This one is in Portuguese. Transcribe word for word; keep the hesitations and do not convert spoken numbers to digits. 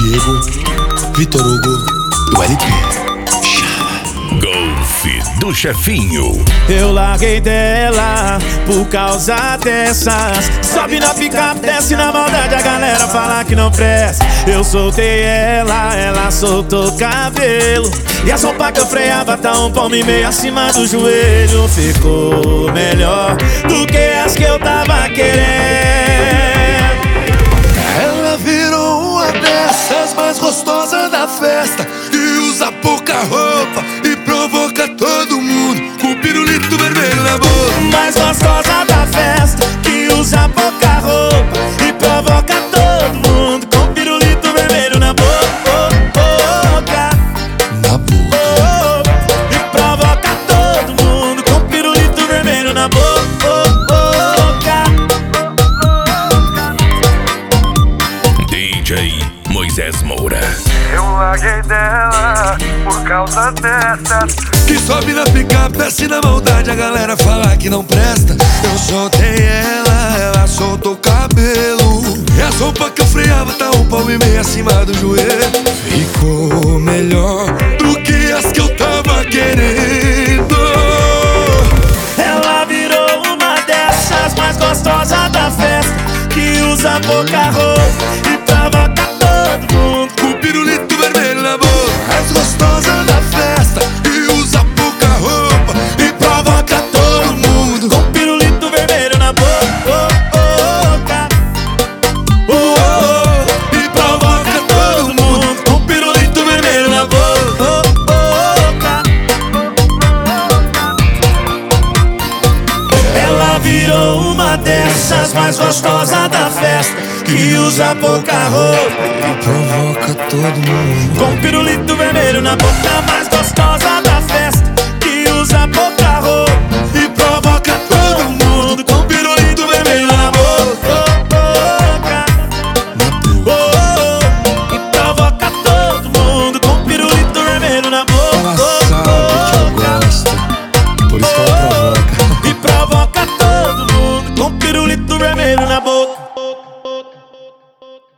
Diego, Vitor Hugo e o L P. Golfe do Chefinho. Eu larguei dela por causa dessas. Sobe na picape, desce na maldade, a galera fala que não presta. Eu soltei ela, ela soltou cabelo. E a sopa que eu freava tá um palmo e meio acima do joelho. Ficou melhor do que as que eu tava querendo. Ela virou uma dessas mais gostosas da festa, que usa pouca roupa e provoca todo mundo com o pirulito vermelho na boca. Mais gostosa da festa, que usa pouca roupa e provoca todo mundo com o pirulito vermelho na boca. Na boca. E provoca todo mundo com o pirulito vermelho na boca. D J Moisés Moura. Eu larguei dela por causa dessas Que sobe na picape, desce na maldade, a galera fala que não presta. Eu soltei ela, ela soltou o cabelo. E a sopa que eu freava tá um palmo e meio acima do joelho. Ficou melhor do que as que eu tava querendo. Ela virou uma dessas mais gostosas da festa, que usa pouca roupa e provoca todo mundo Com o pirulito vermelho na boca. Mais gostosa da festa, que usa pouca roupa e provoca todo mundo com o pirulito vermelho na boca. Oh, oh, e provoca todo mundo com o pirulito vermelho na boca. Ela virou uma dessas mais gostosas da festa, que usa pouca roupa e provoca todo mundo com o pirulito vermelho na boca. Mais gostosa